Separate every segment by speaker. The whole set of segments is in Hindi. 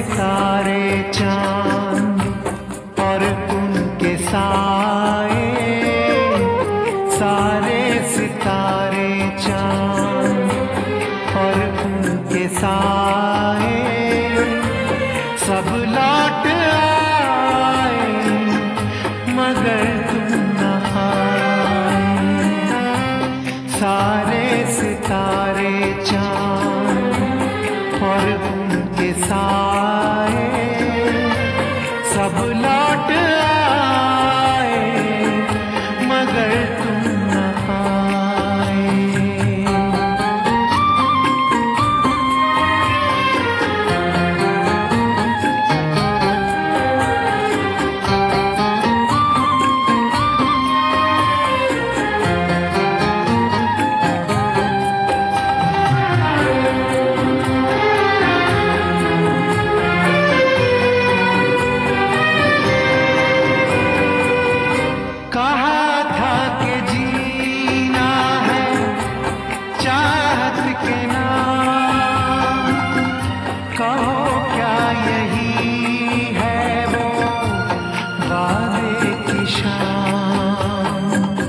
Speaker 1: सितारे चांद और उनके साए, सारे सितारे चांद और उनके साए सब लौट आए मगर तुम न आए। सारे सितारे चांद और उनके साए सब लौट आए मगर तुम न आए। कहा था कि जीना है चाहत के नाम, कहो क्या यही है वो वादे की शाम।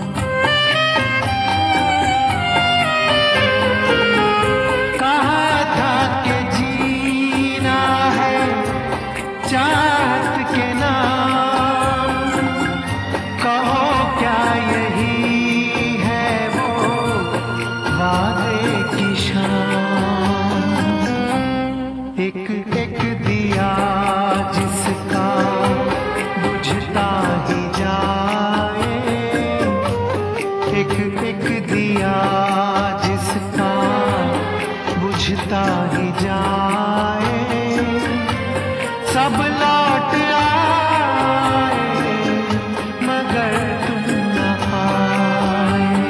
Speaker 1: कहा था कि जीना है चाहत के नाम, कहो क्या यही है वो वादे की शाम। एक एक दिया जिसका बुझता ही जाए, एक एक दिया जिसका बुझता ही जाए सब लौट आए मगर तुम न आए।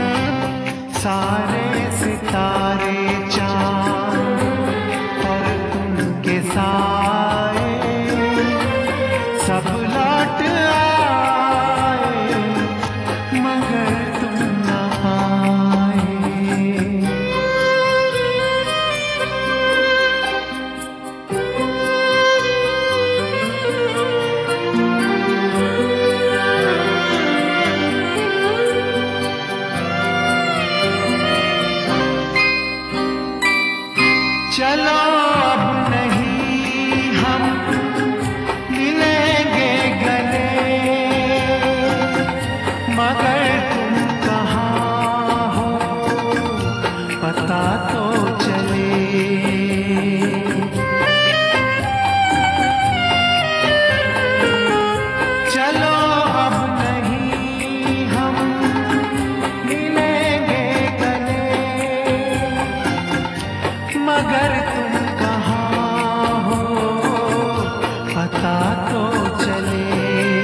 Speaker 1: सारे सितारे चांद और उनके साए सब लौट आए मगर तुम न आए। चलो अब नहीं हम मिलेंगे गले, मगर तुम कहाँ हो पता तो चले। चलो अब नहीं हम मिलेंगे गले, मगर तुम कहाँ हो पता तो चले।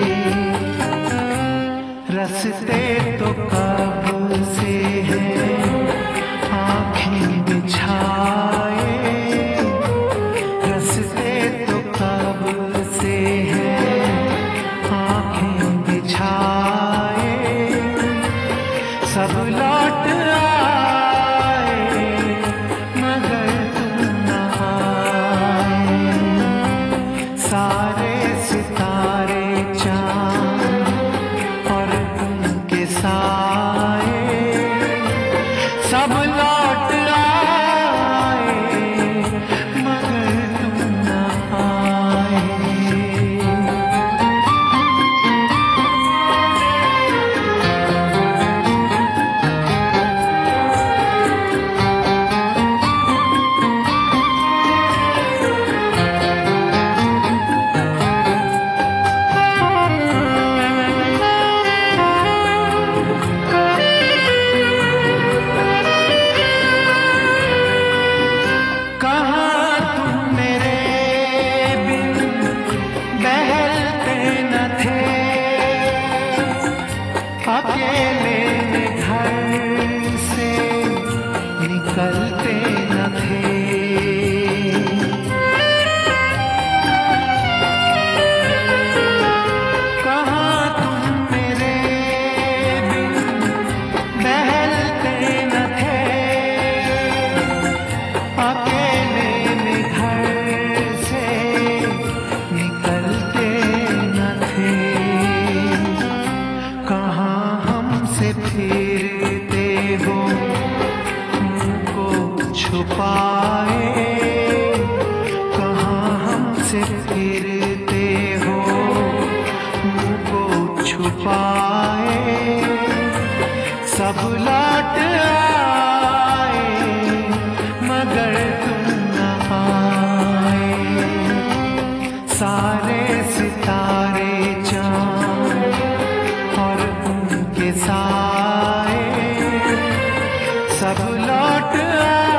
Speaker 1: रस्ते तो कब से हैं आँखें बिछाए, रस्ते तो कब से हैं आँखें बिछाए सब लौट आए मगर तुम न आए। सारे सितारे चांद और उनके साए सब लौट आए मगर तुम न आए। कहाँ तुम मेरे बिन बहलते न थे, अकेले घर से निकलते न थे। कहाँ तुम मेरे बिन बहलते न थे, अकेले घर से सब लौट आए मगर तुम न आए। सारे सितारे चांद और उनके साए सब लौट आए